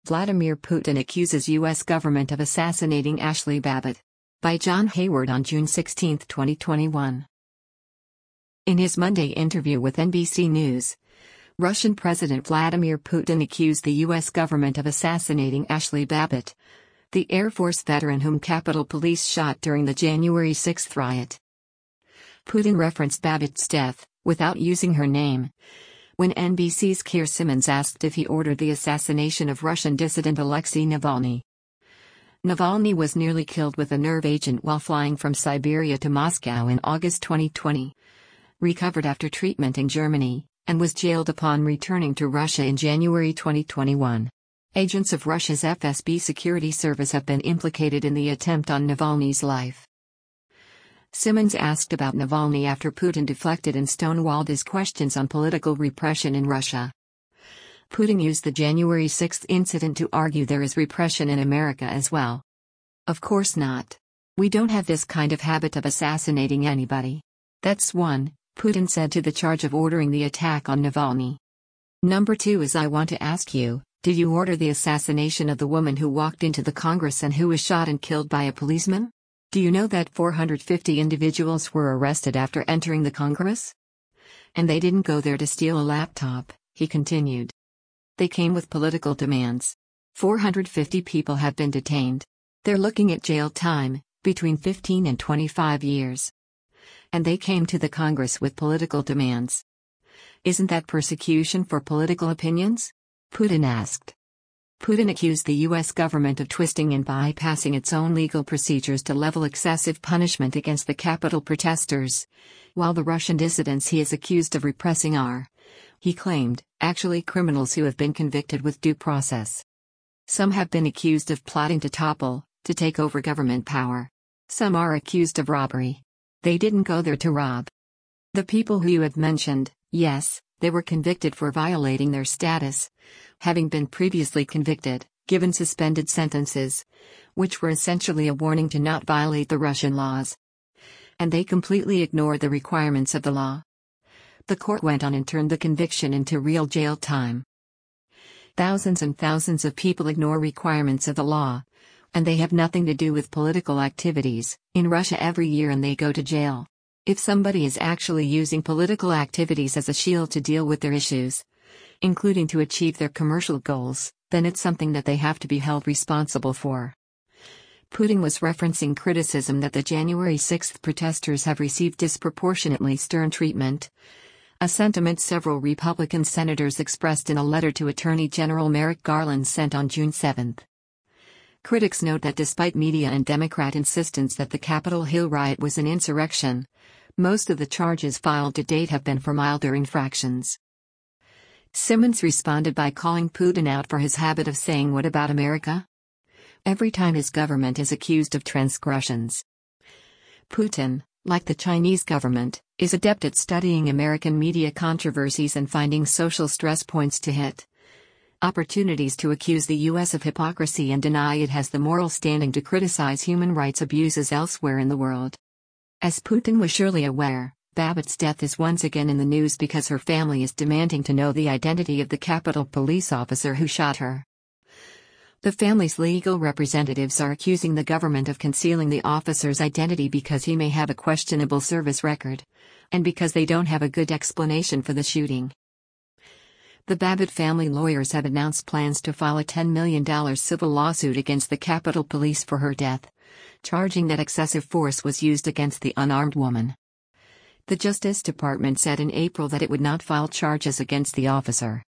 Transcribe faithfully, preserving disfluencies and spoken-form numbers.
Vladimir Putin accuses U S government of assassinating Ashley Babbitt. By John Hayward on June sixteenth, twenty twenty-one. In his Monday interview with N B C News, Russian President Vladimir Putin accused the U S government of assassinating Ashley Babbitt, the Air Force veteran whom Capitol Police shot during the January sixth riot. Putin referenced Babbitt's death, without using her name, when N B C's Keir Simmons asked if he ordered the assassination of Russian dissident Alexei Navalny. Navalny was nearly killed with a nerve agent while flying from Siberia to Moscow in August twenty twenty, recovered after treatment in Germany, and was jailed upon returning to Russia in January twenty twenty-one. Agents of Russia's F S B security service have been implicated in the attempt on Navalny's life. Simmons asked about Navalny after Putin deflected and stonewalled his questions on political repression in Russia. Putin used the January sixth incident to argue there is repression in America as well. Of course not. We don't have this kind of habit of assassinating anybody. That's one, Putin said to the charge of ordering the attack on Navalny. Number two is I want to ask you, did you order the assassination of the woman who walked into the Congress and who was shot and killed by a policeman? Do you know that four hundred fifty individuals were arrested after entering the Congress? And they didn't go there to steal a laptop, he continued. They came with political demands. four hundred fifty people have been detained. They're looking at jail time, between fifteen and twenty-five years. And they came to the Congress with political demands. Isn't that persecution for political opinions? Putin asked. Putin accused the U S government of twisting and bypassing its own legal procedures to level excessive punishment against the Capitol protesters, while the Russian dissidents he is accused of repressing are, he claimed, actually criminals who have been convicted with due process. Some have been accused of plotting to topple, to take over government power. Some are accused of robbery. They didn't go there to rob. The people who you have mentioned, yes, they were convicted for violating their status, having been previously convicted, given suspended sentences, which were essentially a warning to not violate the Russian laws. And they completely ignored the requirements of the law. The court went on and turned the conviction into real jail time. Thousands and thousands of people ignore requirements of the law, and they have nothing to do with political activities, in Russia every year, and they go to jail. If somebody is actually using political activities as a shield to deal with their issues, including to achieve their commercial goals, then it's something that they have to be held responsible for. Putin was referencing criticism that the January sixth protesters have received disproportionately stern treatment, a sentiment several Republican senators expressed in a letter to Attorney General Merrick Garland sent on June seventh. Critics note that despite media and Democrat insistence that the Capitol Hill riot was an insurrection, most of the charges filed to date have been for milder infractions. Simmons responded by calling Putin out for his habit of saying "What about America?" every time his government is accused of transgressions. Putin, like the Chinese government, is adept at studying American media controversies and finding social stress points to hit. Opportunities to accuse the U S of hypocrisy and deny it has the moral standing to criticize human rights abuses elsewhere in the world. As Putin was surely aware, Babbitt's death is once again in the news because her family is demanding to know the identity of the Capitol Police officer who shot her. The family's legal representatives are accusing the government of concealing the officer's identity because he may have a questionable service record, and because they don't have a good explanation for the shooting. The Babbitt family lawyers have announced plans to file a ten million dollars civil lawsuit against the Capitol Police for her death, charging that excessive force was used against the unarmed woman. The Justice Department said in April that it would not file charges against the officer.